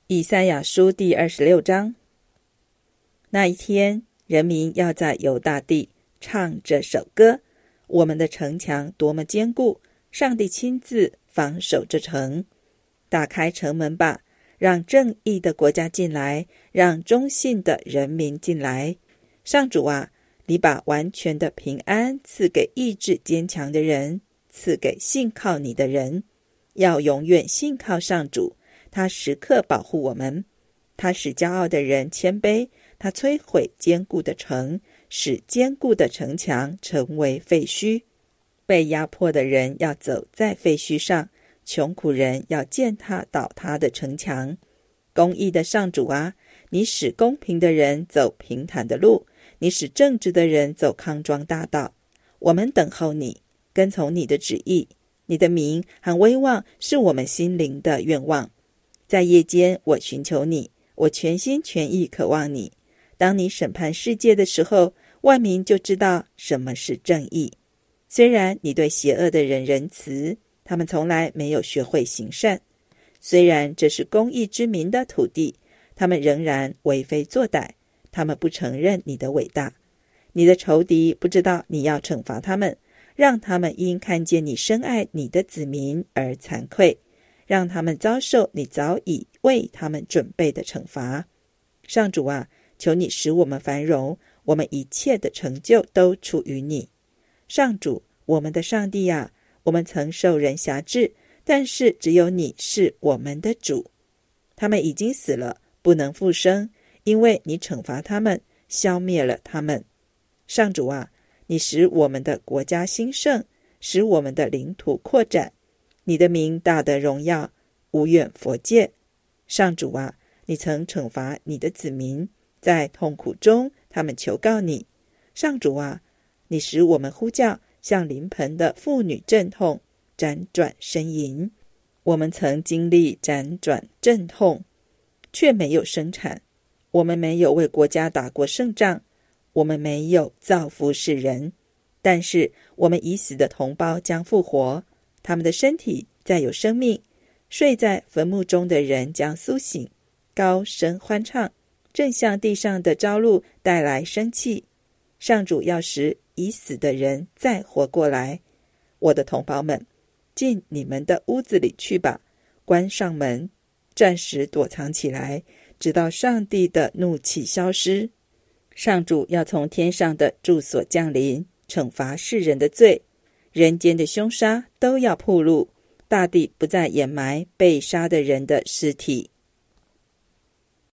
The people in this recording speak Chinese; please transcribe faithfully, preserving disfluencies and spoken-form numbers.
以赛亚书第二十六章。那一天，人民要在犹大地唱这首歌，我们的城墙多么坚固，上帝亲自防守这城。打开城门吧，让正义的国家进来，让忠信的人民进来。上主啊，你把完全的平安赐给意志坚强的人，赐给信靠你的人。要永远信靠上主，他时刻保护我们。他使骄傲的人谦卑，他摧毁坚固的城，使坚固的城墙成为废墟。被压迫的人要走在废墟上，穷苦人要践踏倒塌的城墙。公义的上主啊，你使公平的人走平坦的路，你使正直的人走康庄大道。我们等候你，跟从你的旨意。你的名和威望是我们心灵的愿望。在夜间我寻求你，我全心全意渴望你。当你审判世界的时候，万民就知道什么是正义。虽然你对邪恶的人仁慈，他们从来没有学会行善。虽然这是公义之民的土地，他们仍然为非作歹，他们不承认你的伟大。你的仇敌不知道你要惩罚他们，让他们因看见你深爱你的子民而惭愧，让他们遭受你早已为他们准备的惩罚。上主啊，求你使我们繁荣，我们一切的成就都出于你。上主，我们的上帝啊，我们曾受人辖制，但是只有你是我们的主。他们已经死了，不能复生，因为你惩罚他们，消灭了他们。上主啊，你使我们的国家兴盛，使我们的领土扩展。你的名大得荣耀，无远弗届。上主啊，你曾惩罚你的子民，在痛苦中他们求告你。上主啊，你使我们呼叫，像临盆的妇女阵痛，辗转呻吟。我们曾经历辗转阵痛，却没有生产。我们没有为国家打过胜仗，我们没有造福世人。但是我们已死的同胞将复活，他们的身体再有生命。睡在坟墓中的人将苏醒，高声欢唱，正向地上的朝露带来生气。上主要使已死的人再活过来。我的同胞们，进你们的屋子里去吧，关上门，暂时躲藏起来，直到上帝的怒气消失。上主要从天上的住所降临，惩罚世人的罪，人间的凶杀都要暴露，大地不再掩埋被杀的人的尸体。